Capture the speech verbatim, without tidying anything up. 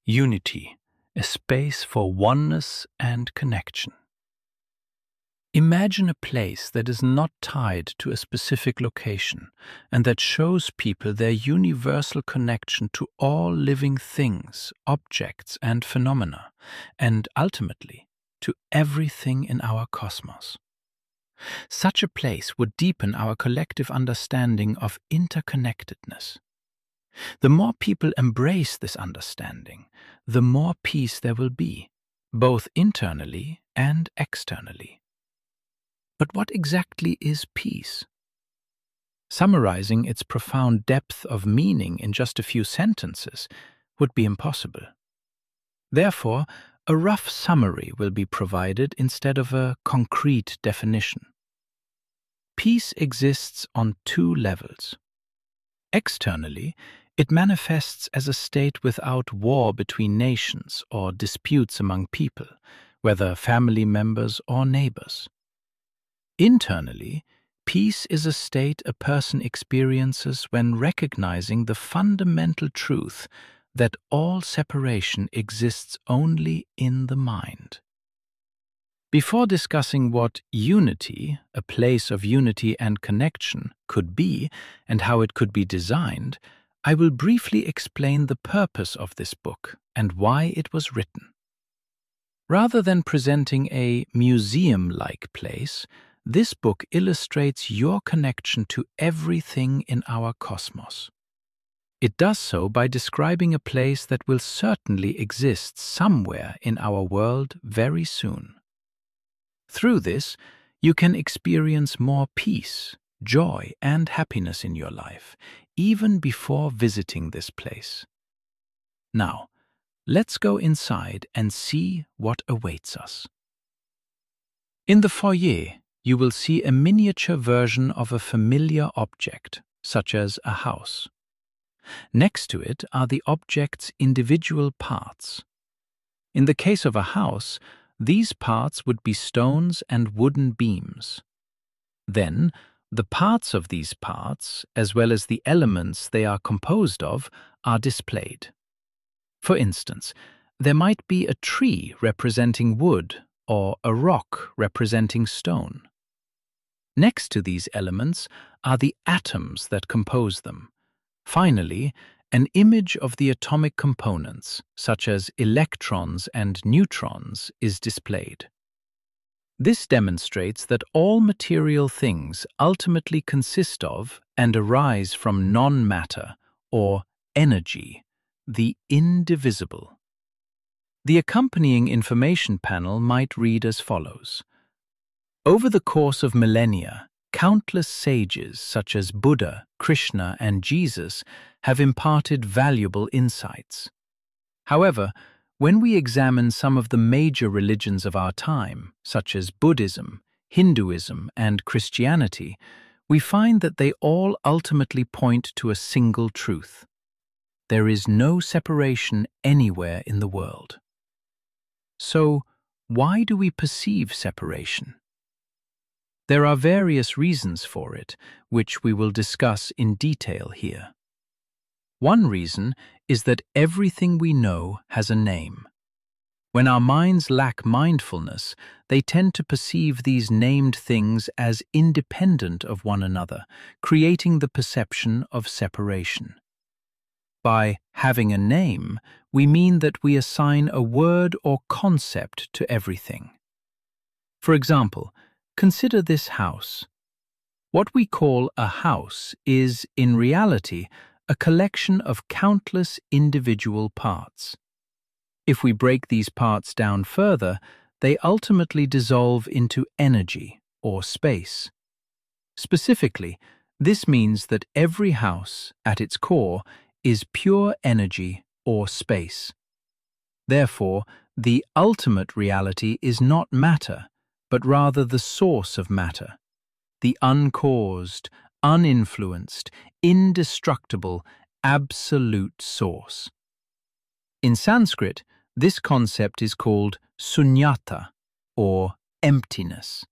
Unity, a space for oneness and connection. Imagine a place that is not tied to a specific location and that shows people their universal connection to all living things, objects, and phenomena, and ultimately to everything in our cosmos. Such a place would deepen our collective understanding of interconnectedness. The more people embrace this understanding, the more peace there will be, both internally and externally. But what exactly is peace? Summarizing its profound depth of meaning in just a few sentences would be impossible. Therefore, a rough summary will be provided instead of a concrete definition. Peace exists on two levels. Externally, it manifests as a state without war between nations or disputes among people, whether family members or neighbors. Internally, peace is a state a person experiences when recognizing the fundamental truth that all separation exists only in the mind. Before discussing what unity, a place of unity and connection, could be and how it could be designed, I will briefly explain the purpose of this book and why it was written. Rather than presenting a museum-like place, this book illustrates your connection to everything in our cosmos. It does so by describing a place that will certainly exist somewhere in our world very soon. Through this, you can experience more peace, joy, and happiness in your life, even before visiting this place. Now, let's go inside and see what awaits us. In the foyer, you will see a miniature version of a familiar object, such as a house. Next to it are the object's individual parts. In the case of a house, these parts would be stones and wooden beams. Then, the parts of these parts, as well as the elements they are composed of, are displayed. For instance, there might be a tree representing wood or a rock representing stone. Next to these elements are the atoms that compose them. Finally, an image of the atomic components, such as electrons and neutrons, is displayed. This demonstrates that all material things ultimately consist of and arise from non-matter, or energy, the indivisible. The accompanying information panel might read as follows. Over the course of millennia, countless sages such as Buddha, Krishna, and Jesus have imparted valuable insights. However, when we examine some of the major religions of our time, such as Buddhism, Hinduism, and Christianity, we find that they all ultimately point to a single truth. There is no separation anywhere in the world. So, why do we perceive separation? There are various reasons for it, which we will discuss in detail here. One reason is that everything we know has a name. When our minds lack mindfulness, they tend to perceive these named things as independent of one another, creating the perception of separation. By having a name, we mean that we assign a word or concept to everything. For example, consider this house. What we call a house is, in reality, a collection of countless individual parts. If we break these parts down further, they ultimately dissolve into energy or space. Specifically, this means that every house, at its core, is pure energy or space. Therefore, the ultimate reality is not matter, but rather the source of matter, the uncaused, uninfluenced, indestructible, absolute source. In Sanskrit, this concept is called sunyata, or emptiness.